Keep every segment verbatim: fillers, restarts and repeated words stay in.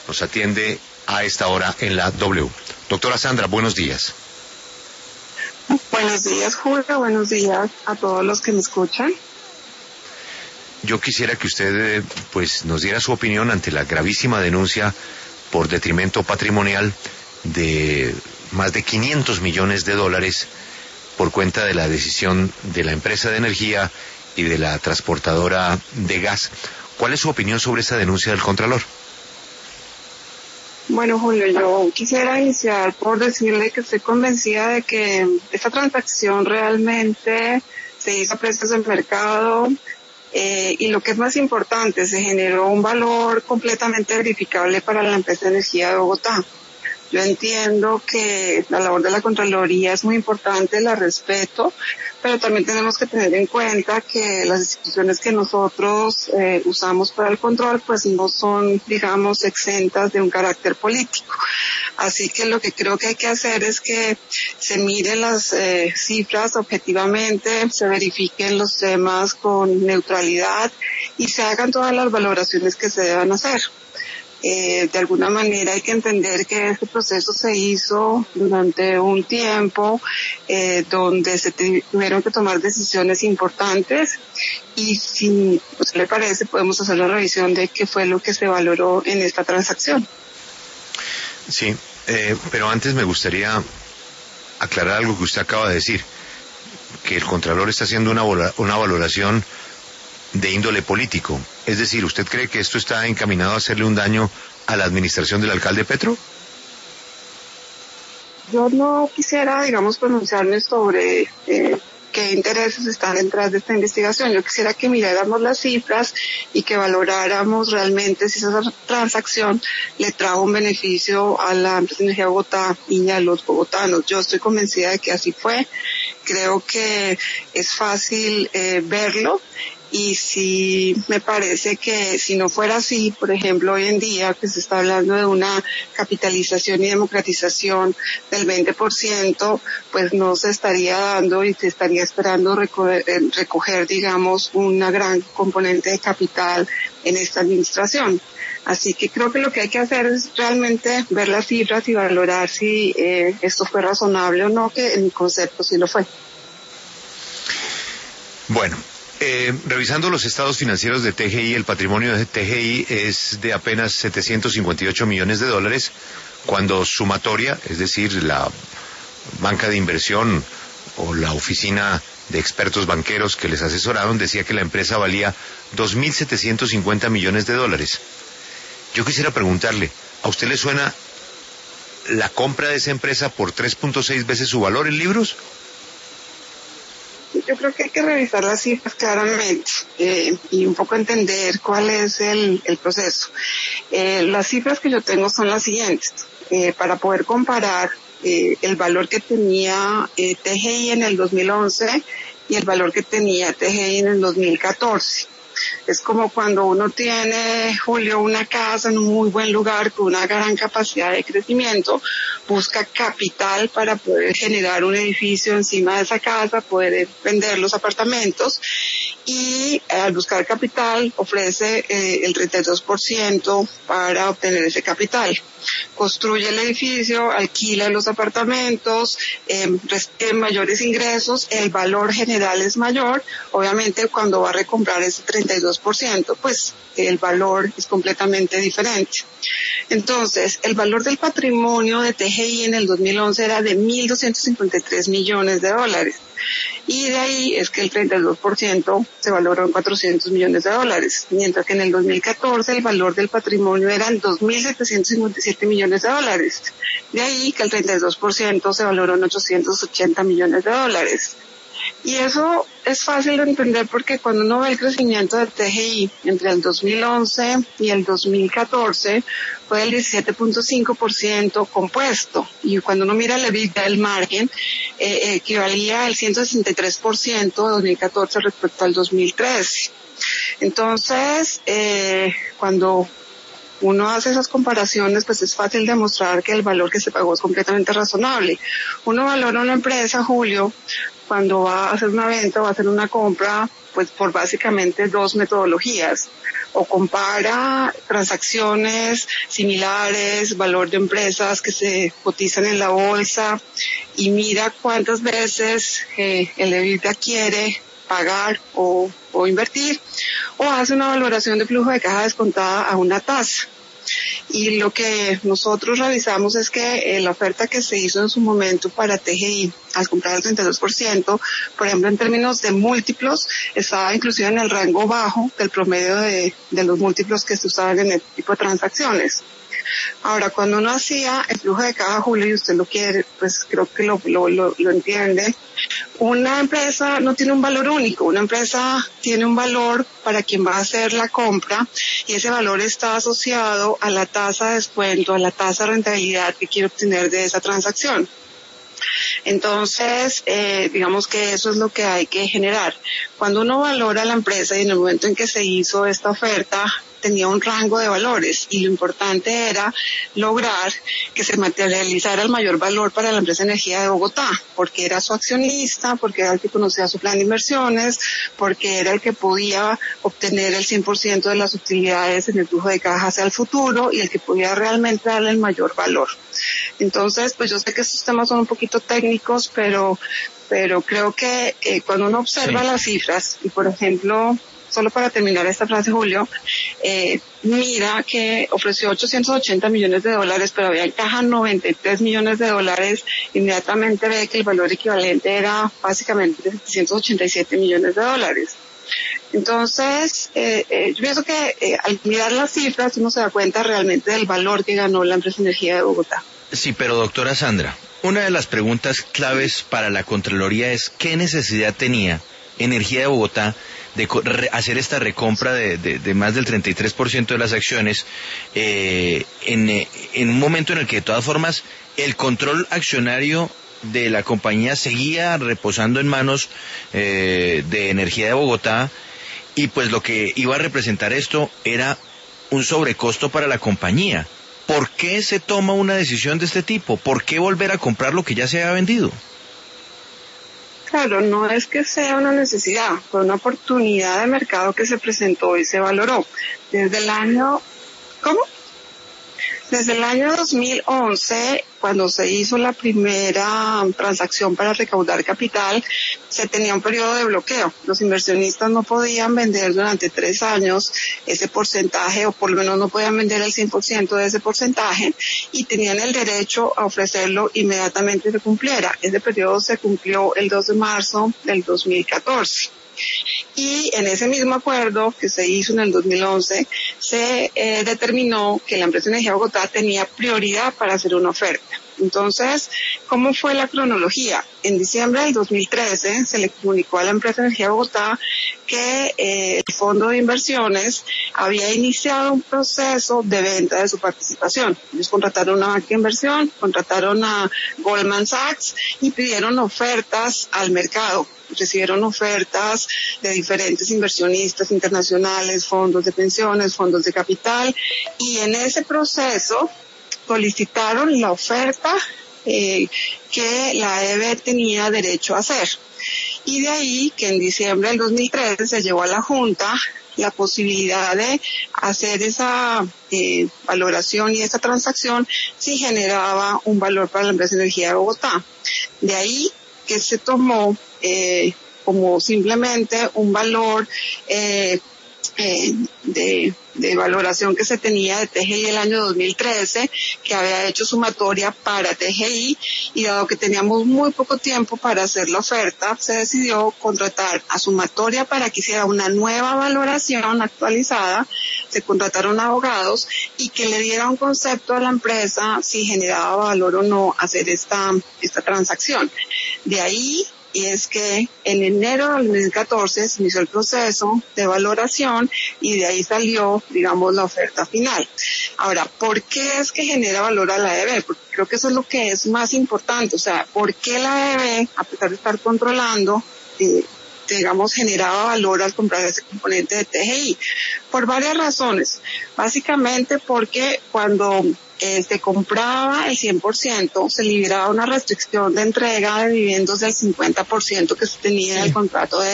nos atiende a esta hora en la W. Doctora Sandra, buenos días. Buenos días, Julio. Buenos días a todos los que me escuchan. Yo quisiera que usted pues nos diera su opinión ante la gravísima denuncia por detrimento patrimonial de más de quinientos millones de dólares por cuenta de la decisión de la empresa de energía y de la transportadora de gas. ¿Cuál es su opinión sobre esa denuncia del Contralor? Bueno, Julio, yo quisiera iniciar por decirle que estoy convencida de que esta transacción realmente se hizo a precios del mercado. Eh, y lo que es más importante, se generó un valor completamente verificable para la empresa de energía de Bogotá. Yo entiendo que la labor de la Contraloría es muy importante, la respeto, pero también tenemos que tener en cuenta que las instituciones que nosotros eh, usamos para el control pues no son, digamos, exentas de un carácter político. Así que lo que creo que hay que hacer es que se miren las eh, cifras objetivamente, se verifiquen los temas con neutralidad y se hagan todas las valoraciones que se deban hacer. Eh, de alguna manera hay que entender que este proceso se hizo durante un tiempo eh, donde se tuvieron que tomar decisiones importantes y si pues, le parece podemos hacer la revisión de qué fue lo que se valoró en esta transacción. Sí, eh, pero antes me gustaría aclarar algo que usted acaba de decir, que el Contralor está haciendo una, una valoración de índole político. Es decir, ¿usted cree que esto está encaminado a hacerle un daño a la administración del alcalde Petro? Yo no quisiera, digamos, pronunciarme sobre eh, qué intereses están detrás de esta investigación. Yo quisiera que miráramos las cifras y que valoráramos realmente si esa transacción le trajo un beneficio a la empresa de energía de Bogotá y a los bogotanos. Yo estoy convencida de que así fue. Creo que es fácil eh, verlo. Y sí me parece que si no fuera así, por ejemplo, hoy en día que se está hablando de una capitalización y democratización del veinte por ciento, pues no se estaría dando y se estaría esperando recoger, recoger, digamos, una gran componente de capital en esta administración. Así que creo que lo que hay que hacer es realmente ver las cifras y valorar si eh, esto fue razonable o no, que en mi concepto sí lo fue. Bueno. Eh, revisando los estados financieros de T G I, el patrimonio de T G I es de apenas setecientos cincuenta y ocho millones de dólares, cuando sumatoria, es decir, la banca de inversión o la oficina de expertos banqueros que les asesoraron decía que la empresa valía dos mil setecientos cincuenta millones de dólares. Yo quisiera preguntarle, ¿a usted le suena la compra de esa empresa por tres punto seis veces su valor en libros? Yo creo que hay que revisar las cifras claramente eh, y un poco entender cuál es el, el proceso. Eh, las cifras que yo tengo son las siguientes. Eh, para poder comparar eh, el valor que tenía eh, T G I en el dos mil once y el valor que tenía T G I en el dos mil catorce. Es como cuando uno tiene, Julio, una casa en un muy buen lugar con una gran capacidad de crecimiento, busca capital para poder generar un edificio encima de esa casa, poder vender los apartamentos y al buscar capital ofrece eh, el treinta y dos por ciento para obtener ese capital. Construye el edificio, alquila los apartamentos, eh, recibe mayores ingresos, el valor general es mayor. Obviamente cuando va a recomprar ese treinta y dos por ciento, pues el valor es completamente diferente. Entonces, el valor del patrimonio de T G I en el dos mil once era de mil doscientos cincuenta y tres millones de dólares. Y de ahí es que el treinta y dos por ciento se valoró en cuatrocientos millones de dólares, mientras que en el dos mil catorce el valor del patrimonio eran dos mil setecientos cincuenta y siete millones de dólares. De ahí que el treinta y dos por ciento se valoró en ochocientos ochenta millones de dólares. Y eso es fácil de entender porque cuando uno ve el crecimiento de T G I entre el dos mil once y el dos mil catorce fue del diecisiete punto cinco por ciento compuesto, y cuando uno mira el EBITDA del margen eh, equivalía al ciento sesenta y tres por ciento de dos mil catorce respecto al dos mil trece. Entonces, eh, cuando uno hace esas comparaciones, pues es fácil demostrar que el valor que se pagó es completamente razonable. Uno valora una empresa, Julio, cuando va a hacer una venta o va a hacer una compra, pues por básicamente dos metodologías. o compara transacciones similares, valor de empresas que se cotizan en la bolsa y mira cuántas veces eh, el EBITDA quiere pagar o, o invertir, o hace una valoración de flujo de caja descontada a una tasa. Y lo que nosotros revisamos es que eh, la oferta que se hizo en su momento para T G I al comprar el treinta y dos por ciento, por ejemplo en términos de múltiplos, estaba inclusive en el rango bajo del promedio de, de los múltiplos que se usaban en el tipo de transacciones. Ahora, cuando uno hacía el flujo de caja, Julio, y usted lo quiere, pues creo que lo, lo, lo, lo entiende, una empresa no tiene un valor único, una empresa tiene un valor para quien va a hacer la compra y ese valor está asociado a la tasa de descuento, a la tasa de rentabilidad que quiere obtener de esa transacción. Entonces, eh, digamos que eso es lo que hay que generar. Cuando uno valora la empresa y en el momento en que se hizo esta oferta, tenía un rango de valores y lo importante era lograr que se materializara el mayor valor para la empresa Energía de Bogotá, porque era su accionista, porque era el que conocía su plan de inversiones, porque era el que podía obtener el cien por ciento de las utilidades en el flujo de caja hacia el futuro y el que podía realmente darle el mayor valor. Entonces, pues yo sé que estos temas son un poquito técnicos, pero pero creo que eh, cuando uno observa sí. las cifras, y por ejemplo, solo para terminar esta frase, Julio, eh, mira que ofreció ochocientos ochenta millones de dólares, pero había en caja noventa y tres millones de dólares, inmediatamente ve que el valor equivalente era básicamente setecientos ochenta y siete millones de dólares. Entonces, eh, eh, yo pienso que eh, al mirar las cifras uno se da cuenta realmente del valor que ganó la empresa Energía de Bogotá. Sí, pero doctora Sandra, una de las preguntas claves para la Contraloría es ¿qué necesidad tenía Energía de Bogotá de hacer esta recompra de, de, de más del treinta y tres por ciento de las acciones eh, en, en un momento en el que de todas formas el control accionario de la compañía seguía reposando en manos eh, de Energía de Bogotá y pues lo que iba a representar esto era un sobrecosto para la compañía? ¿Por qué se toma una decisión de este tipo? ¿Por qué volver a comprar lo que ya se había vendido? Claro, no es que sea una necesidad, fue una oportunidad de mercado que se presentó y se valoró. Desde el año, ¿cómo? Desde el año dos mil once, cuando se hizo la primera transacción para recaudar capital, se tenía un periodo de bloqueo. Los inversionistas no podían vender durante tres años ese porcentaje, o por lo menos no podían vender el cien por ciento de ese porcentaje, y tenían el derecho a ofrecerlo inmediatamente se cumpliera. Ese periodo se cumplió el dos de marzo del dos mil catorce. Y en ese mismo acuerdo que se hizo en el dos mil once, se eh, determinó que la empresa Energía de Bogotá tenía prioridad para hacer una oferta. Entonces, ¿cómo fue la cronología? En diciembre del dos mil trece se le comunicó a la empresa Energía de Bogotá que eh, el fondo de inversiones había iniciado un proceso de venta de su participación. Ellos contrataron una banca de inversión, contrataron a Goldman Sachs y pidieron ofertas al mercado. Recibieron ofertas de diferentes inversionistas internacionales, fondos de pensiones, fondos de capital, y en ese proceso solicitaron la oferta eh, que la E B tenía derecho a hacer. Y de ahí que en diciembre del dos mil trece se llevó a la Junta la posibilidad de hacer esa eh, valoración y esa transacción si generaba un valor para la empresa Energía de Bogotá. De ahí que se tomó eh, como simplemente un valor eh, eh, de, de valoración que se tenía de T G I el año dos mil trece, que había hecho sumatoria para T G I, y dado que teníamos muy poco tiempo para hacer la oferta, se decidió contratar a sumatoria para que hiciera una nueva valoración actualizada. Se contrataron abogados y que le diera un concepto a la empresa si generaba valor o no hacer esta, esta transacción. De ahí y es que en enero del dos mil catorce se inició el proceso de valoración y de ahí salió, digamos, la oferta final. Ahora, ¿por qué es que genera valor a la E B? Porque creo que eso es lo que es más importante. O sea, ¿por qué la E B, a pesar de estar controlando, eh, digamos, generaba valor al comprar ese componente de T G I? Por varias razones. Básicamente porque cuando eh, se compraba el cien por ciento, se liberaba una restricción de entrega de dividendos del cincuenta por ciento que se tenía en el contrato de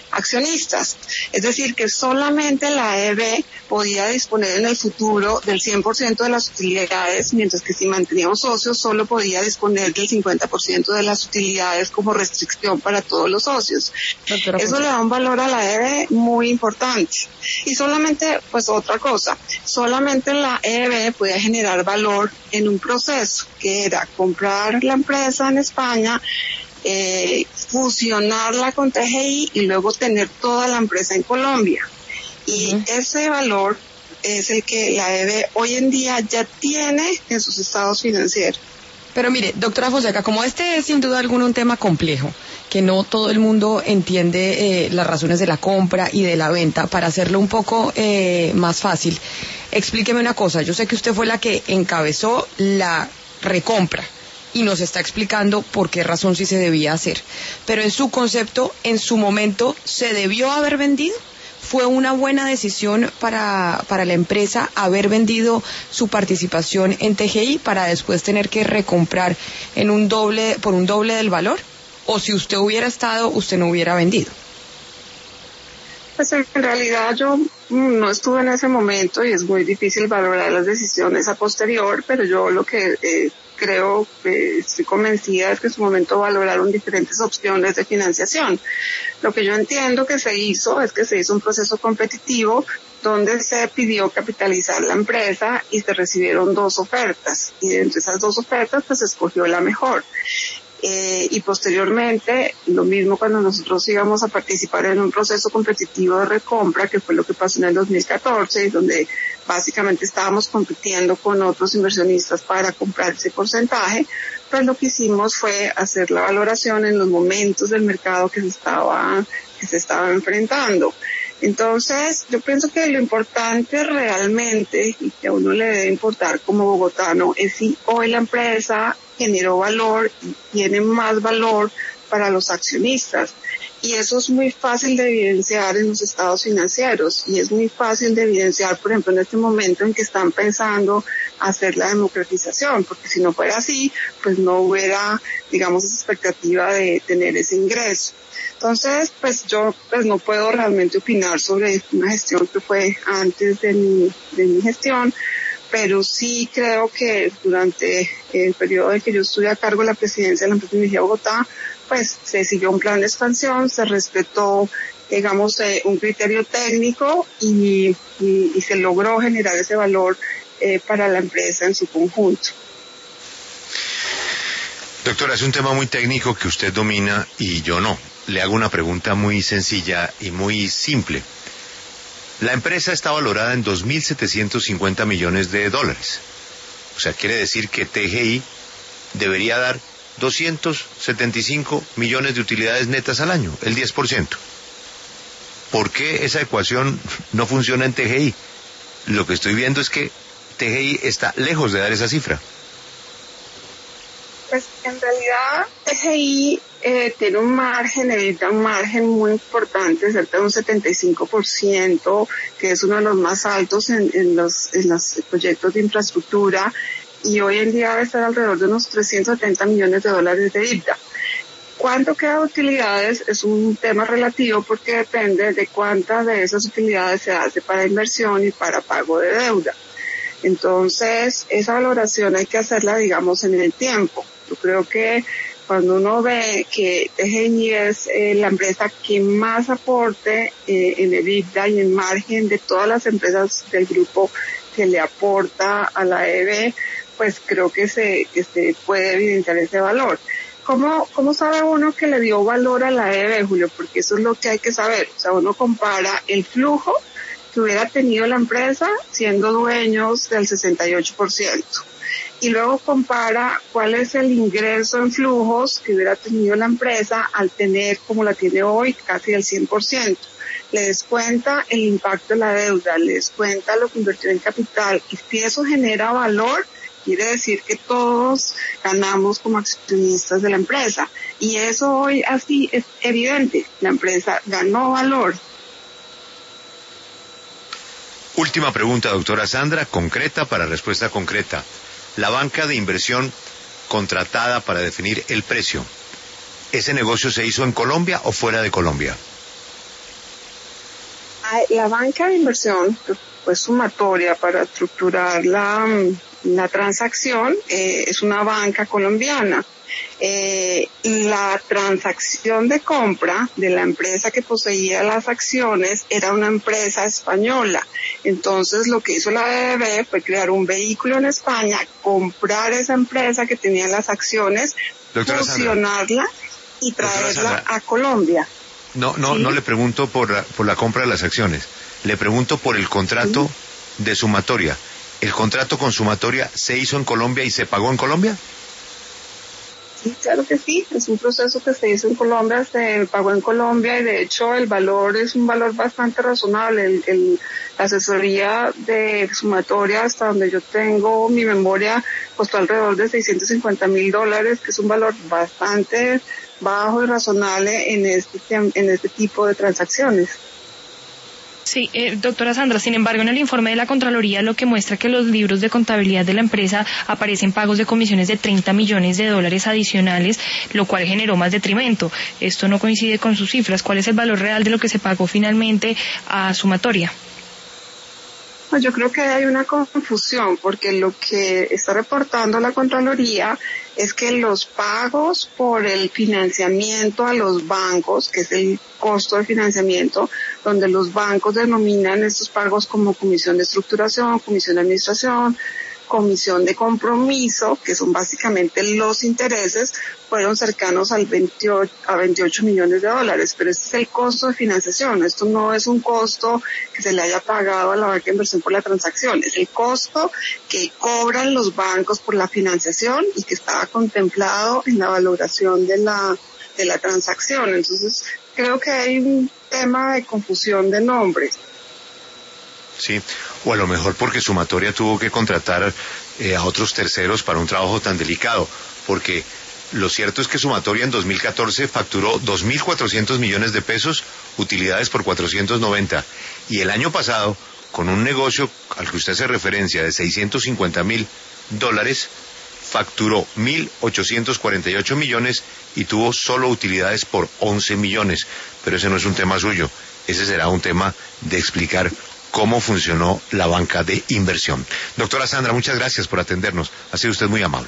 accionistas. Es decir, que solamente la E B podía disponer en el futuro del cien por ciento de las utilidades, mientras que si manteníamos socios solo podía disponer del cincuenta por ciento de las utilidades como restricción para todos los socios. Doctora, eso le da un valor a la E B muy importante. Y solamente, pues otra cosa, solamente la E B podía generar valor en un proceso, que era comprar la empresa en España, eh, fusionarla con T G I y luego tener toda la empresa en Colombia. Y uh-huh. ese valor es el que la E B hoy en día ya tiene en sus estados financieros. Pero mire, doctora Fonseca, como este es sin duda alguna un tema complejo, que no todo el mundo entiende eh, las razones de la compra y de la venta, para hacerlo un poco eh, más fácil, explíqueme una cosa. Yo sé que usted fue la que encabezó la recompra y nos está explicando por qué razón sí se debía hacer, pero en su concepto, en su momento, ¿se debió haber vendido? ¿Fue una buena decisión para, para la empresa haber vendido su participación en T G I para después tener que recomprar en un doble, por un doble del valor? ¿O si usted hubiera estado, usted no hubiera vendido? Pues en realidad yo no estuve en ese momento y es muy difícil valorar las decisiones a posterior, pero yo lo que eh, creo, eh, estoy convencida es que en su momento valoraron diferentes opciones de financiación. Lo que yo entiendo que se hizo es que se hizo un proceso competitivo donde se pidió capitalizar la empresa y se recibieron dos ofertas, y entre esas dos ofertas pues se escogió la mejor. Eh, y posteriormente, lo mismo cuando nosotros íbamos a participar en un proceso competitivo de recompra, que fue lo que pasó en el dos mil catorce, donde básicamente estábamos compitiendo con otros inversionistas para comprar ese porcentaje, pues lo que hicimos fue hacer la valoración en los momentos del mercado que se estaba, que se estaba enfrentando. Entonces, yo pienso que lo importante realmente, y que a uno le debe importar como bogotano, es si hoy la empresa generó valor y tiene más valor para los accionistas. Y eso es muy fácil de evidenciar en los estados financieros, y es muy fácil de evidenciar, por ejemplo, en este momento en que están pensando hacer la democratización, porque si no fuera así, pues no hubiera, digamos, esa expectativa de tener ese ingreso. Entonces, pues yo pues no puedo realmente opinar sobre una gestión que fue antes de mi, de mi gestión, pero sí creo que durante el periodo en que yo estuve a cargo de la presidencia de la empresa de energía de Bogotá, pues se siguió un plan de expansión, se respetó, digamos, eh, un criterio técnico y, y, y se logró generar ese valor eh, para la empresa en su conjunto. Doctora, es un tema muy técnico que usted domina y yo no. Le hago una pregunta muy sencilla y muy simple. La empresa está valorada en dos mil setecientos cincuenta millones de dólares. O sea, quiere decir que T G I debería dar doscientos setenta y cinco millones de utilidades netas al año, el diez por ciento. ¿Por qué esa ecuación no funciona en T G I? Lo que estoy viendo es que T G I está lejos de dar esa cifra. Pues en realidad T G I eh, tiene un margen, evita un margen muy importante, cerca de un setenta y cinco por ciento, que es uno de los más altos en, en, los, en los proyectos de infraestructura, y hoy en día debe estar alrededor de unos trescientos setenta millones de dólares de EBITDA. ¿Cuánto queda de utilidades? Es un tema relativo porque depende de cuántas de esas utilidades se hace para inversión y para pago de deuda. Entonces, esa valoración hay que hacerla, digamos, en el tiempo. Yo creo que cuando uno ve que T G I es eh, la empresa que más aporte eh, en EBITDA y en margen de todas las empresas del grupo que le aporta a la E B, pues creo que se, que se puede evidenciar ese valor. ¿Cómo, ¿Cómo sabe uno que le dio valor a la E B, Julio? Porque eso es lo que hay que saber. O sea, uno compara el flujo que hubiera tenido la empresa siendo dueños del sesenta y ocho por ciento. Y luego compara cuál es el ingreso en flujos que hubiera tenido la empresa al tener, como la tiene hoy, casi el cien por ciento. Le descuenta el impacto de la deuda, le descuenta lo que invirtió en capital, y si eso genera valor, quiere decir que todos ganamos como accionistas de la empresa. Y eso hoy así es evidente, la empresa ganó valor. Última pregunta, doctora Sandra, concreta para respuesta concreta. La banca de inversión contratada para definir el precio, ¿ese negocio se hizo en Colombia o fuera de Colombia? la banca de inversión pues sumatoria para estructurar la, la transacción eh, es una banca colombiana. Eh, la transacción de compra de la empresa que poseía las acciones era una empresa española. Entonces lo que hizo la B B V fue crear un vehículo en España, comprar esa empresa que tenía las acciones, Doctora fusionarla Sandra. y traerla a Colombia. No, no, ¿Sí? no le pregunto por la, por la compra de las acciones. Le pregunto por el contrato ¿Sí? de sumatoria. ¿El contrato con sumatoria se hizo en Colombia y se pagó en Colombia? Sí, claro que sí. Es un proceso que se hizo en Colombia, se pagó en Colombia y de hecho el valor es un valor bastante razonable. El, el, la asesoría de sumatoria, hasta donde yo tengo mi memoria, costó alrededor de seiscientos cincuenta mil dólares, que es un valor bastante bajo y razonable en este, en este tipo de transacciones. Sí, eh, doctora Sandra, sin embargo, en el informe de la Contraloría lo que muestra que los libros de contabilidad de la empresa aparecen pagos de comisiones de treinta millones de dólares adicionales, lo cual generó más detrimento. Esto no coincide con sus cifras. ¿Cuál es el valor real de lo que se pagó finalmente a sumatoria? Yo creo que hay una confusión porque lo que está reportando la Contraloría es que los pagos por el financiamiento a los bancos, que es el costo de financiamiento, donde los bancos denominan estos pagos como comisión de estructuración, comisión de administración, comisión de compromiso, que son básicamente los intereses, fueron cercanos al veintiocho, a veintiocho millones de dólares, pero este es el costo de financiación. Esto no es un costo que se le haya pagado a la banca de inversión por la transacción, es el costo que cobran los bancos por la financiación y que estaba contemplado en la valoración de la de la transacción. Entonces, creo que hay un tema de confusión de nombres. Sí, o a lo mejor porque Sumatoria tuvo que contratar eh, a otros terceros para un trabajo tan delicado, porque lo cierto es que Sumatoria en dos mil catorce facturó dos mil cuatrocientos millones de pesos, utilidades por cuatrocientos noventa, y el año pasado, con un negocio al que usted hace referencia de seiscientos cincuenta mil dólares, facturó mil ochocientos cuarenta y ocho millones y tuvo solo utilidades por once millones, pero ese no es un tema suyo, ese será un tema de explicar cómo funcionó la banca de inversión. Doctora Sandra, muchas gracias por atendernos. Ha sido usted muy amable.